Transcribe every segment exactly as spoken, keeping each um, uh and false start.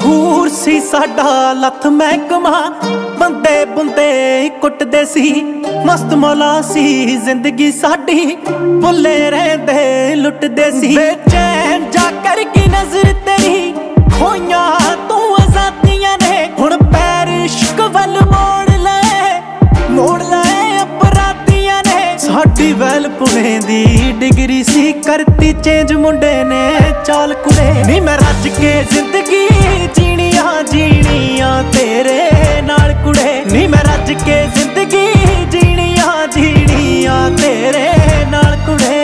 ਮਸ਼ਹੂਰ ਸੀ ਸਾਡਾ ਲੱਥ ਮਹਿਕਮਾ, ਬੰਦੇ ਬੁੰਦੇ ਕੁੱਟਦੇ ਸੀ, ਮਸਤ ਮੌਲਾ ਸੀ ਜ਼ਿੰਦਗੀ ਸਾਡੀ, ਭੁੱਲੇ ਰਹਿੰਦੇ ਲੁੱਟਦੇ ਸੀ। ਬੇਚੈਨ ਜਾ ਕਰ ਕੀ ਨਜ਼ਰ ਤੇਰੀ ਖੋਈਆਂ ਤੂੰ ਆਜ਼ਾਦੀਆਂ ਨੇ, ਹੁਣ ਪੈਰ ਇਸ਼ਕ ਵੱਲ ਮੋੜ ਲਏ ਮੋੜ ਲਏ ਅਪਰਾਧੀਆਂ ਨੇ। ਸਾਡੀ ਵੈਲ ਪੁਣੇ ਦੀ ਡਿਗਰੀ ਸੀ, ਕਰਤੀ ਚੇਂਜ ਮੁੰਡੇ ਨੇ ਚਾਲ ਕੁੜੇ। ਨੀ ਮੈਂ ਰੱਜ ਕੇ ਜ਼ਿੰਦਗੀ ਜੀਣੀ ਆ ਜੀਣੀ ਆ ਤੇਰੇ ਨਾਲ ਕੁੜੇ, ਨੀ ਮੈਂ ਰੱਜ ਕੇ ਜ਼ਿੰਦਗੀ ਜੀਣੀ ਆ ਜੀਣੀ ਆ ਤੇਰੇ ਨਾਲ ਕੁੜੇ।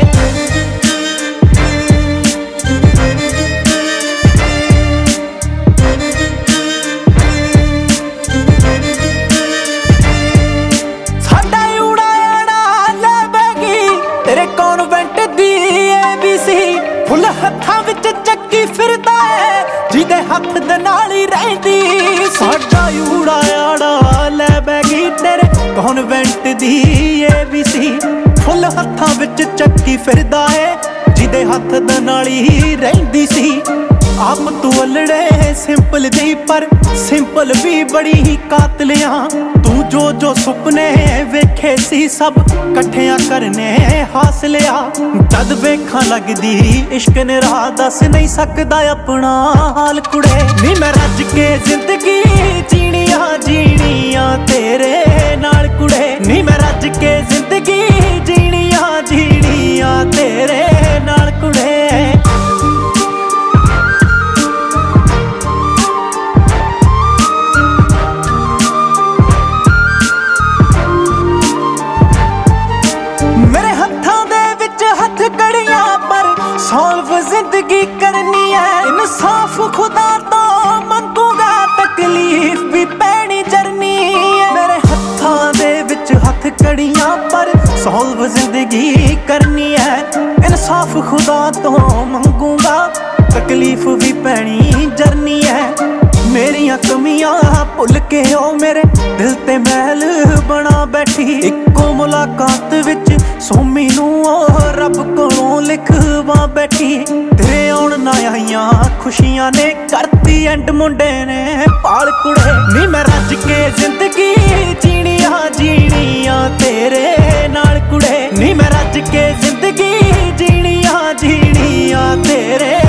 ਹੱਥਾਂ ਵਿੱਚ ਚੱਕੀ ਫਿਰਦਾ ਏ ਜਿਹਦੇ ਹੱਥ ਦੇ ਨਾਲ ਹੀ ਰਹਿੰਦੀ, ਸਾਡਾ ਊੜਾ ਆੜਾ ਲੈ ਬੈਗੀ ਤੇਰੇ ਕਨਵੈਂਟ ਦੀ ਏ ਬੀ ਸੀ। ਫੁੱਲ ਹੱਥਾਂ ਵਿੱਚ ਚੱਕੀ ਫਿਰਦਾ ਏ ਜਿਹਦੇ ਹੱਥ ਦੇ ਨਾਲ ਹੀ ਰਹਿੰਦੀ ਸੀ। ਆਪ ਤੂੰ ਅਲੜੇ ਸਿੰਪਲ ਦੀ ਪਰ ਸਿੰਪਲ ਵੀ ਬੜੀ ਹੀ ਕਾਤਲਿਆਂ, ਤੂੰ ਜੋ ਜੋ ਸੁਪਨੇ ਵੇਖੇ ਸੀ ਸਭ ਇਕੱਠਿਆਂ ਕਰਨੇ ਹਾਸਲਿਆ। ਜਦ ਵੇਖਾਂ ਲੱਗਦੀ ਇਸ਼ਕ ਨੇ ਰਾਹ ਦੱਸ ਨਹੀਂ ਸਕਦਾ ਆਪਣਾ ਹਾਲ ਕੁੜੇ, ਨੀ ਮੈਂ ਰੱਜ ਕੇ ਜ਼ਿੰਦਗੀ ਜੀਣੀ ਆ ਜੀਣੀ ਆ ਤੇਰੇ ਨਾਲ ਕੁੜੇ, ਨੀ ਮੈਂ ਰੱਜ ਕੇ ਜ਼ਿੰਦਗੀ ਜੀਣੀ ਆ ਜੀਣੀ ਆ ਤੇਰੇ ਨਾਲ ਕੁੜੇ। ਸੌਲਵ ਜ਼ਿੰਦਗੀ ਕਰਨੀ ਹੈ ਇਨਸਾਫ ਖੁਦਾ ਤੋਂ ਮੰਗੂਗਾ, ਤਕਲੀਫ ਵੀ ਪੈਣੀ ਜਰਨੀ ਹੈ। ਮੇਰੇ ਹੱਥਾਂ ਦੇ ਵਿੱਚ ਹੱਥ ਕੜੀਆਂ ਪਰ ਸੌਲਵ ਜ਼ਿੰਦਗੀ ਕਰਨੀ ਹੈ, ਇਨਸਾਫ ਖੁਦਾ ਤੋਂ ਮੰਗੂਗਾ, ਤਕਲੀਫ ਵੀ ਪੈਣੀ ਜਰਨੀ ਹੈ। ਮੇਰੀਆਂ ਕਮੀਆਂ ਭੁੱਲ ਕੇ ਉਹ ਮੇਰੇ ਦਿਲ ਤੇ ਮਹਿਲ ਬਣਾ ਬੈਠੀ, ਇੱਕੋ ਮੁਲਾਕਾਤ ਵਿੱਚ ਸੋਮੀ ਨੂੰ ਉਹ ਰੱਬ ਕੋਲੋਂ ਲਿਖਵਾ ਬੈਠੀ। ਤੇਰੇ ਆਉਣ ਨਾ ਆਈਆਂ ਖੁਸ਼ੀਆਂ ਨੇ ਕਰਤੀ ਐਂਡ ਮੁੰਡੇ ਨੇ ਪਾਲ ਕੁੜੇ, ਨੀ ਮੈਂ ਰੱਜ ਕੇ ਜ਼ਿੰਦਗੀ ਜੀਣੀ ਆ ਜੀਣੀ ਆ ਤੇਰੇ ਨਾਲ ਕੁੜੇ, ਨੀ ਮੈਂ ਰੱਜ ਕੇ ਜ਼ਿੰਦਗੀ ਜੀਣੀ ਆ ਜੀਣੀ ਆ ਤੇਰੇ